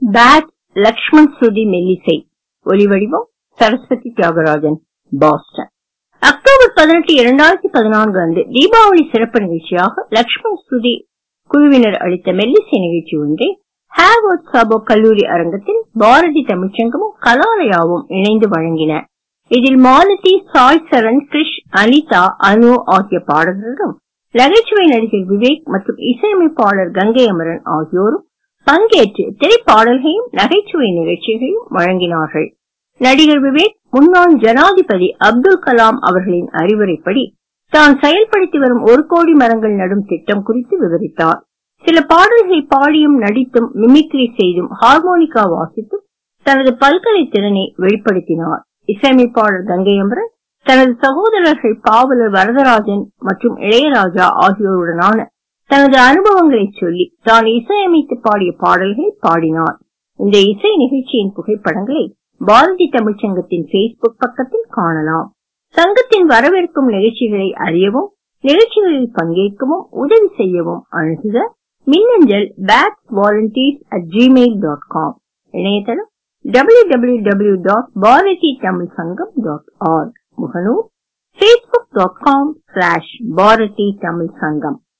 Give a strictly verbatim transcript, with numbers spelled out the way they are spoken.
Bad Lakshman ஸ்ருதி மெல்லிசை. ஒலிவடிவம் Saraswati Thiagarajan, Boston. October பதினெட்டு இரண்டாயிரத்தி பதினான்கு அன்று தீபாவளி சிறப்பு நிகழ்ச்சியாக லக்ஷ்மண் ஸ்ருதி குழுவினர் அளித்த மெல்லிசை நிகழ்ச்சி ஒன்றை ஹார்வர்ட் சாபோ கல்லூரி அரங்கத்தில் பாரதி தமிழ்ச்சங்கமும் கலாலயாவும் இணைந்து வழங்கின. இதில் மாலதி, சாய் சரண், கிருஷ், அனிதா, அனு ஆகிய பாடல்களும் நகைச்சுவை நடிகர் விவேக் மற்றும் இசையமைப்பாளர் கங்கை அமரன் ஆகியோரும் பங்கேற்று திரைப்பாடல்களையும் நகைச்சுவை நிகழ்ச்சிகளையும் வழங்கினார்கள். நடிகர் விவேக் முன்னாள் ஜனாதிபதி அப்துல் கலாம் அவர்களின் அறிவுரைப்படி தான் செயல்படுத்தி வரும் ஒரு கோடி மரங்கள் நடும் திட்டம் குறித்து விவரித்தார். சில பாடல்களை பாடியும் நடித்தும் மிமிக்ரி செய்தும் ஹார்மோனிகா வாசித்தும் தனது பல்கலை திறனை வெளிப்படுத்தினார். இசையமைப்பாளர் கங்கை அமரன் தனது சகோதரர்கள் பாவலர் வரதராஜன் மற்றும் இளையராஜா ஆகியோருடனான தனது அனுபவங்களை சொல்லி தான் இசையமைத்து பாடிய பாடல்களை பாடினார். இந்த இசை நிகழ்ச்சியின் புகைப்படங்களை பாரதி தமிழ்ச்சங்கத்தின் பேஸ்புக் பக்கத்தில் காணலாம். சங்கத்தின் வரவேற்கும் நிகழ்ச்சிகளை அறியவும் நிகழ்ச்சிகளில் பங்கேற்கவும் உதவி செய்யவும் அணுகுக. மின்னஞ்சல் பேட் volunteers at Gmail dot com. இணையதளம் W W W dot Bharathi Tamil Sangam dot org. முகநூல் facebook dot com slash Bharathi Tamil சங்கம்.